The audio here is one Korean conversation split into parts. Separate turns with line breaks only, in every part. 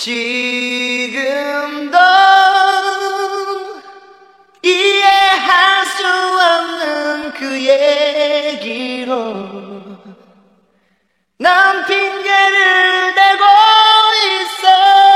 지금도 이해할 수 없는 그 얘기로 난 핑계를 대고 있어.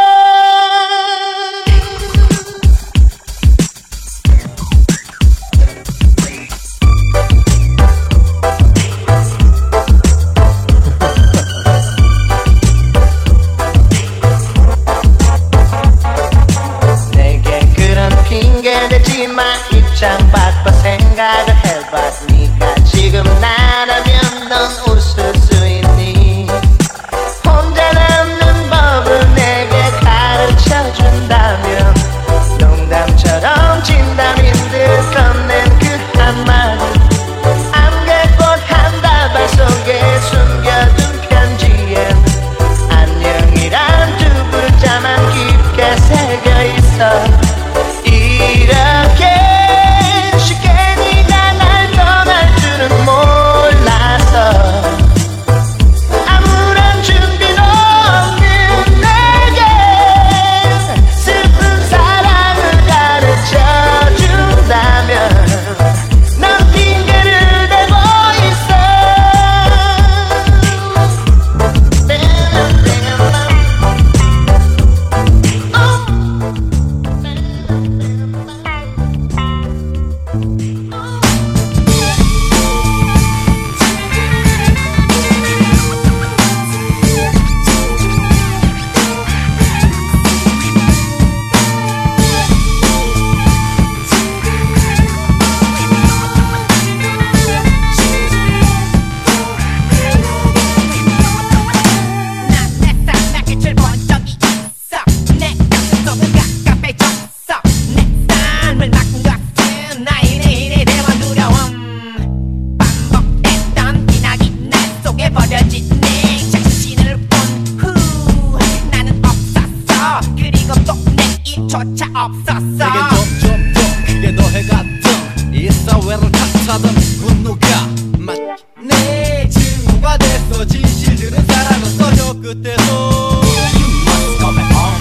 핑계대지마. 입장 바꿔 생각을 해봐. 네가 지금 나라면 넌 웃을 수 있니? 혼자 남는 법을 내게 가르쳐준다면 농담처럼 진담인 듯 건넨 그 한마디 안개꽃 한 다발 속에 숨겨둔 편지엔 안녕이란 두 글자만 깊게 새겨있어. 이렇게 쉽게 네가 날 떠날 줄은 몰라서 아무런 준비도 없는 내게 슬픈 사랑을 가르쳐준다면 난 핑계를 대고 있어.
내겐 점점 더 크게 더해갔던 이 사회를 탓하던 분노가 맞네. 증오가 됐어. 진실들은 사라졌어. 저 끝에서 You must come back home.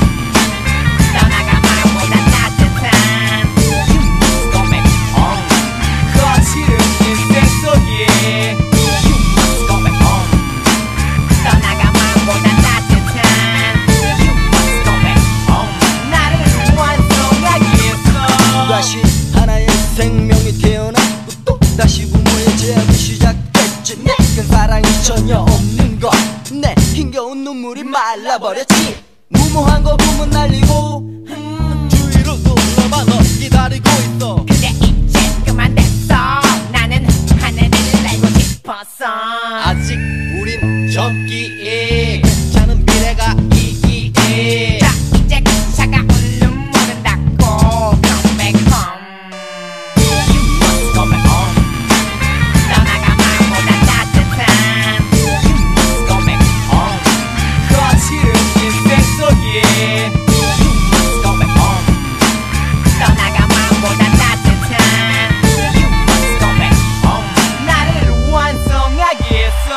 떠나가 말보다 따뜻한
You must come back home. 거칠은 인생 속에 You must come back home.
떠나가 말보다 따뜻한
You must come back home.
나를 완성하기 위해서
다시 하나의 생명이 태어났고 또 다시 부모의 제압이 시작됐지. 내겐 사랑이 전혀 없는 것. 내 힘겨운 눈물이 말라버렸지. 무모한 거부문 날리고 주위로 돌아봐. 너 기다리고 있어.
근데 이제 그만 됐어. 나는 하늘을 날고 싶었어.
아직 우린 젊기에 괜찮은 미래가 있기에.
자 이제 그 차가운 눈물은 닦고 Come back home.
You must come back home.
떠나가 말보다 따뜻한
You must come back home. 거칠은 인생 속에 You must come back home.
떠나가 말보다 따뜻한
You must come back home.
나를 완성하기 위해서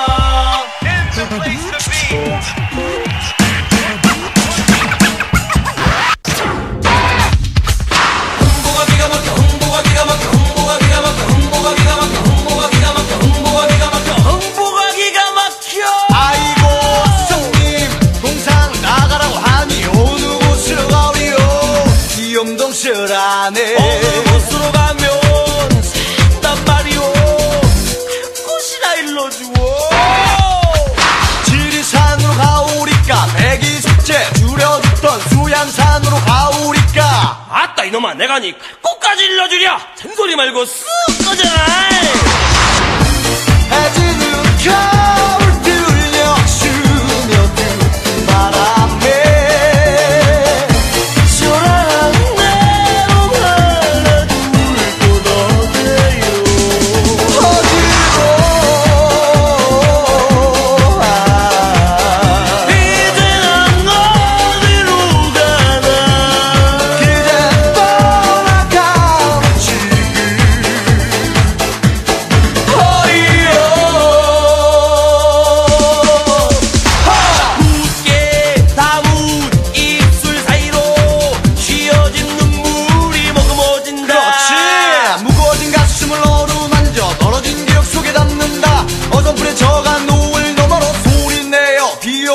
흥보가 기가 막혀. 아이고 성님 동상 나가라고 하니 어느 곳으로 가오리요. 귀염동설하네. 어느 곳으로 가면 산단 말이오. 그곳이나 일러주오. 지리산으로 가오리까. 백이숙제 줄여두던 수양산으로 가오리까.
아따 이놈아, 내가 니 갈곳까지 일러주랴. 잔소리 말고 쓱 꺼져라.
해지는 겨울 들려 스며든 바람에 초라한 내로 흘러둘 곳 어때요.
이제 난 어디로 가나.
그댄 떠나가는 지금 어이요.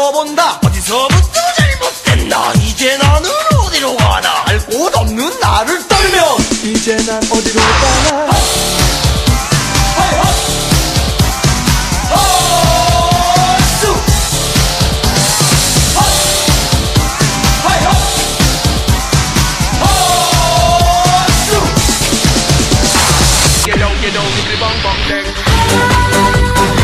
따져본다.
어디서부터 잘못됐나? 이제 나는 어디로 가나?
알 곳 없는 나를 따르면 이제 난 어디로 가나.
Get on, give me bang bang dang.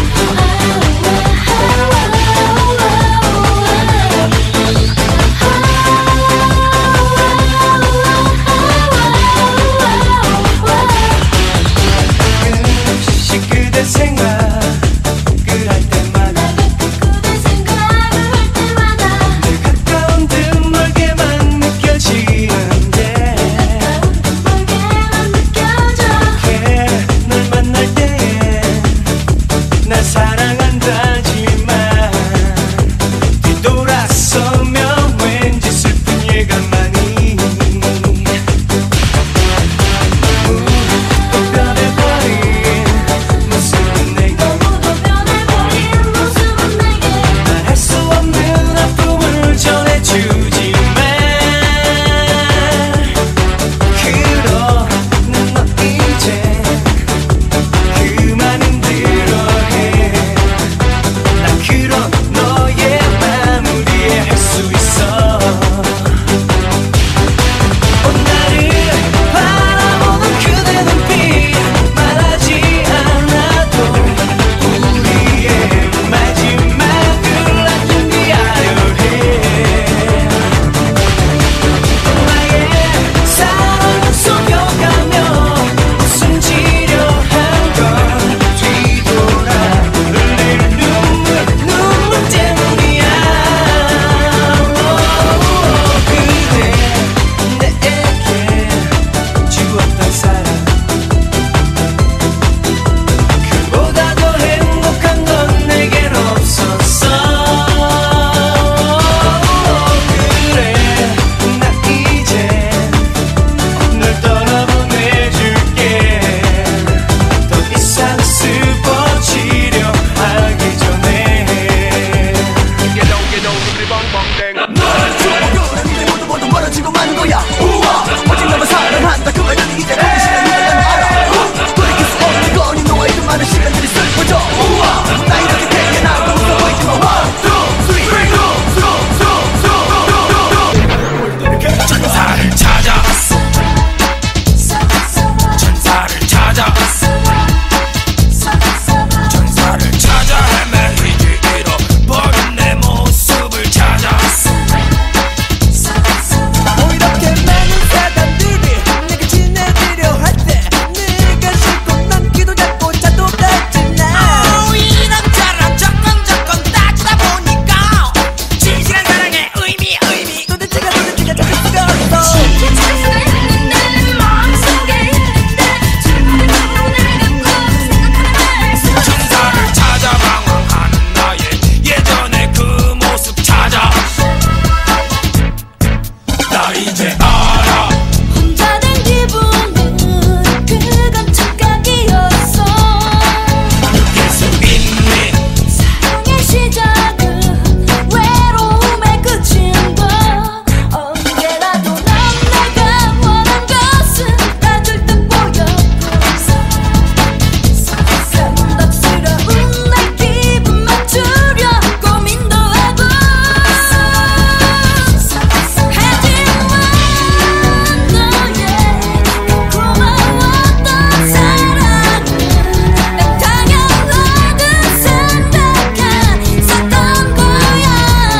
그대 생각을 할 때마다 늘 가까운 듯 멀게만 느껴지는데 널 만날 때에 날 사랑한다지만 뒤돌아서면 왠지 슬픈 예감만이 또 변해버린 모습은 내게 말할 수 없는 아픔을 전해주지만 그러는 너 이제 그만 힘들어해. 난 그런 너의 마음을 이해할 수 있어. 나를 바라보는 그대 눈빛 말하지 않아도 우리의 마지막을 난 준비하려 해. 나의 사랑을 속여가며 웃음 지려 한 건 뒤돌아 흘릴 눈물 때문이야. 그대 내게 주었던 사랑 그보다 더 행복한 건 내겐 없었어. 그래 나 이제 널 떠나보내줄게. 더 이상 슬퍼지려 하기 전에.
Get on, give me bang bang dang.
너를 모두 멀어지고 마는 거야. 우와 오직 너만 사랑한다 그 말은 이제 보기 싫은 걸 알아. 돌이킬 수 없는 거니 너와의 그 많은 시간들이 슬퍼져. 우와 나 이렇게 되게 나도 웃어 보이지만 1, 2, 3
천사를 찾아. 천사를 찾아. 천사를 찾아 헤매이지 잃어버린 내 모습을 찾아.
이렇게 많은 사람들이 내게 친해지려 할 때 네가 싫고 난 기도 잡고 자도 갔잖아.
이 남자랑 조금 따지다 보니까 진실한 사랑의 의미
도대체가 찾을 수가 없어.
쉽게 찾아냈는데 내 마음속에 있는데 지금도 날 갖고 생각하는 수 없어.
천사를 찾아 방황하는 나의 예전의 그 모습 찾아. 나 이제 알아.
혼자 된 기분은 그건 착각이었어.
느낄 수 있니?
사랑의 시작은 외로움의 끝인 걸. 언제라도 난 내가 원한 것은 따질 듯 보여. 감독스러운 내 기분 맞추려 고민도 하고. 하지만 너의 고마웠던 사랑은 난 당연하듯 생각했었던 거야.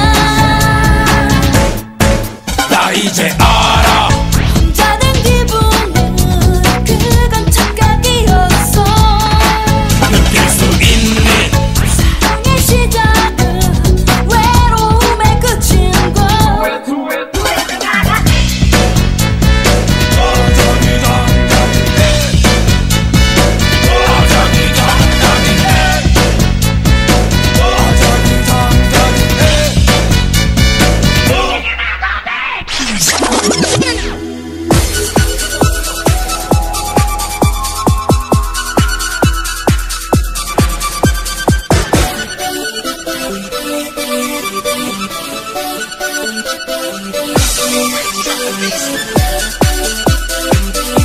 나 이제 알아.
혼자 된 기분은 그건 착각이었어.
느낄 수 있니?
사랑의 시작은 외로움의 끝인 걸.
아자기 장장인데
Drop the bass.